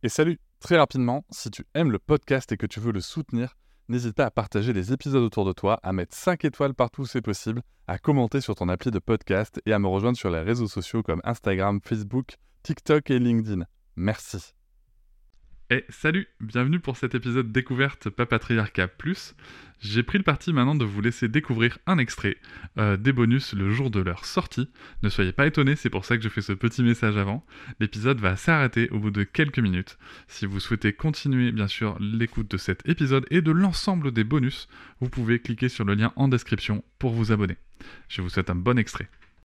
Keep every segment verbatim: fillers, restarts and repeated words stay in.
Et salut, très rapidement, si tu aimes le podcast et que tu veux le soutenir, n'hésite pas à partager les épisodes autour de toi, à mettre cinq étoiles partout où c'est possible, à commenter sur ton appli de podcast et à me rejoindre sur les réseaux sociaux comme Instagram, Facebook, TikTok et LinkedIn. Merci. Et salut, bienvenue pour cet épisode découverte Papatriarcat Plus. J'ai pris le parti maintenant de vous laisser découvrir un extrait euh, des bonus le jour de leur sortie. Ne soyez pas étonnés, c'est pour ça que je fais ce petit message avant. L'épisode va s'arrêter au bout de quelques minutes. Si vous souhaitez continuer bien sûr l'écoute de cet épisode et de l'ensemble des bonus, vous pouvez cliquer sur le lien en description pour vous abonner. Je vous souhaite un bon extrait.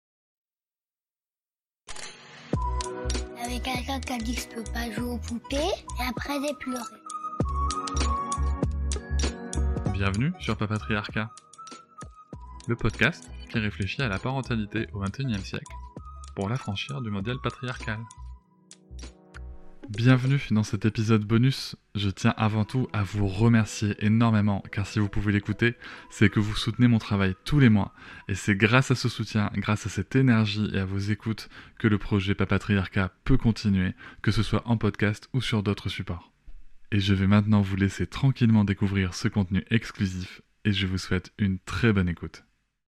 Avec quelqu'un qui a dit que je peux pas jouer aux poupées, et après j'ai pleuré. Bienvenue sur Papatriarcat, le podcast qui réfléchit à la parentalité au vingt et unième siècle pour l'affranchir du modèle patriarcal. Bienvenue dans cet épisode bonus. Je tiens avant tout à vous remercier énormément, car si vous pouvez l'écouter, c'est que vous soutenez mon travail tous les mois. Et c'est grâce à ce soutien, grâce à cette énergie et à vos écoutes, que le projet Papatriarcat peut continuer, que ce soit en podcast ou sur d'autres supports. Et je vais maintenant vous laisser tranquillement découvrir ce contenu exclusif, et je vous souhaite une très bonne écoute.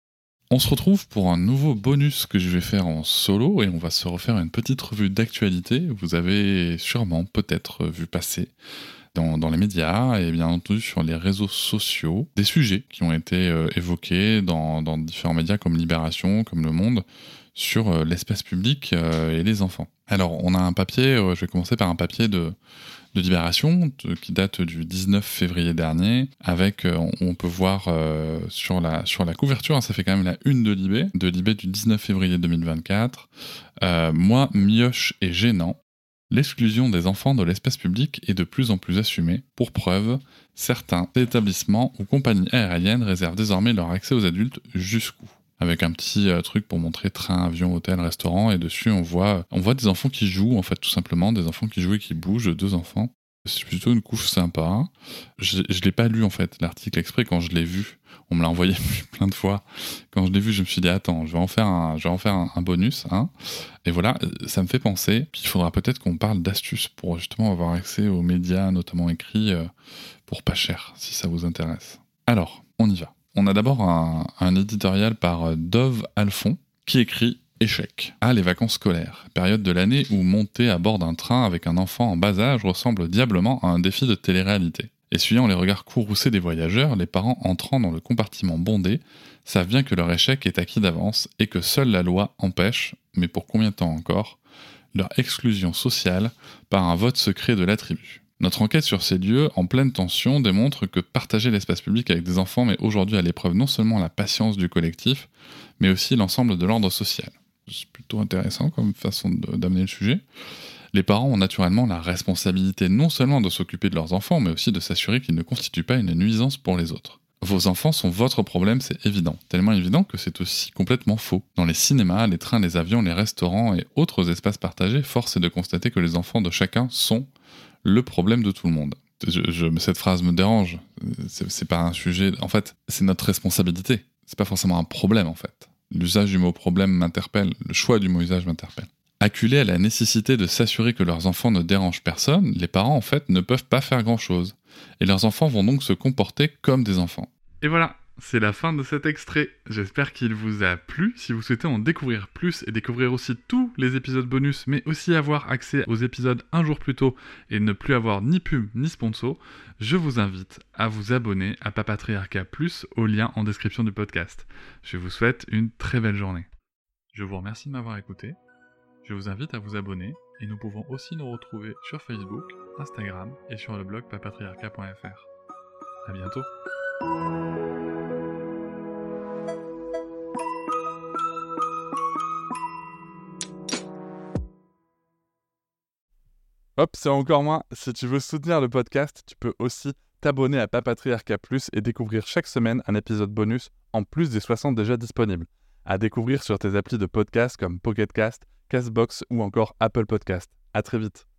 On se retrouve pour un nouveau bonus que je vais faire en solo et on va se refaire une petite revue d'actualité. Vous avez sûrement peut-être vu passer dans, dans les médias et bien entendu sur les réseaux sociaux des sujets qui ont été euh, évoqués dans, dans différents médias comme Libération, comme Le Monde, sur euh, l'espace public euh, et les enfants. Alors on a un papier, euh, je vais commencer par un papier de... de Libération, de, qui date du dix-neuf février dernier, avec, euh, on, on peut voir euh, sur, la, sur la couverture, hein, ça fait quand même la une de Libé, de Libé du dix-neuf février deux mille vingt-quatre, euh, moi, mioche et gênant, l'exclusion des enfants de l'espace public est de plus en plus assumée. Pour preuve, certains établissements ou compagnies aériennes réservent désormais leur accès aux adultes jusqu'où. Avec un petit euh, truc pour montrer train, avion, hôtel, restaurant, et dessus on voit, on voit des enfants qui jouent, en fait, tout simplement, des enfants qui jouent et qui bougent, deux enfants. C'est plutôt une couche sympa. Je, je l'ai pas lu, en fait, l'article exprès, quand je l'ai vu. On me l'a envoyé plein de fois. Quand je l'ai vu, je me suis dit, attends, je vais en faire un, je vais en faire un, un bonus, hein. Et voilà, ça me fait penser qu'il faudra peut-être qu'on parle d'astuces pour justement avoir accès aux médias, notamment écrits, euh, pour pas cher, si ça vous intéresse. Alors, on y va. On a d'abord un, un éditorial par Dove Alphon qui écrit « Échec. Ah, les vacances scolaires. Période de l'année où monter à bord d'un train avec un enfant en bas âge ressemble diablement à un défi de télé-réalité. Essuyant les regards courroucés des voyageurs, les parents entrant dans le compartiment bondé savent bien que leur échec est acquis d'avance et que seule la loi empêche, mais pour combien de temps encore, leur exclusion sociale par un vote secret de la tribu. Notre enquête sur ces lieux, en pleine tension, démontre que partager l'espace public avec des enfants met aujourd'hui à l'épreuve non seulement la patience du collectif, mais aussi l'ensemble de l'ordre social. » C'est plutôt intéressant comme façon de, d'amener le sujet. Les parents ont naturellement la responsabilité non seulement de s'occuper de leurs enfants, mais aussi de s'assurer qu'ils ne constituent pas une nuisance pour les autres. Vos enfants sont votre problème, c'est évident. Tellement évident que c'est aussi complètement faux. Dans les cinémas, les trains, les avions, les restaurants et autres espaces partagés, force est de constater que les enfants de chacun sont le problème de tout le monde. Je, je, cette phrase me dérange. C'est, c'est pas un sujet... En fait, c'est notre responsabilité. C'est pas forcément un problème, en fait. L'usage du mot problème m'interpelle. Le choix du mot usage m'interpelle. Acculés à la nécessité de s'assurer que leurs enfants ne dérangent personne, les parents, en fait, ne peuvent pas faire grand-chose. Et leurs enfants vont donc se comporter comme des enfants. Et voilà, c'est la fin de cet extrait. J'espère qu'il vous a plu. Si vous souhaitez en découvrir plus et découvrir aussi tous les épisodes bonus, mais aussi avoir accès aux épisodes un jour plus tôt et ne plus avoir ni pub ni sponsor, je vous invite à vous abonner à Papatriarcat Plus au lien en description du podcast. Je vous souhaite une très belle journée. Je vous remercie de m'avoir écouté. Je vous invite à vous abonner et nous pouvons aussi nous retrouver sur Facebook, Instagram et sur le blog papatriarcat point f r. À bientôt. Hop, c'est encore moins. Si tu veux soutenir le podcast, tu peux aussi t'abonner à Papatriarcat Plus et découvrir chaque semaine un épisode bonus en plus des soixante déjà disponibles. À découvrir sur tes applis de podcast comme Pocket Cast, Castbox ou encore Apple Podcast. À très vite.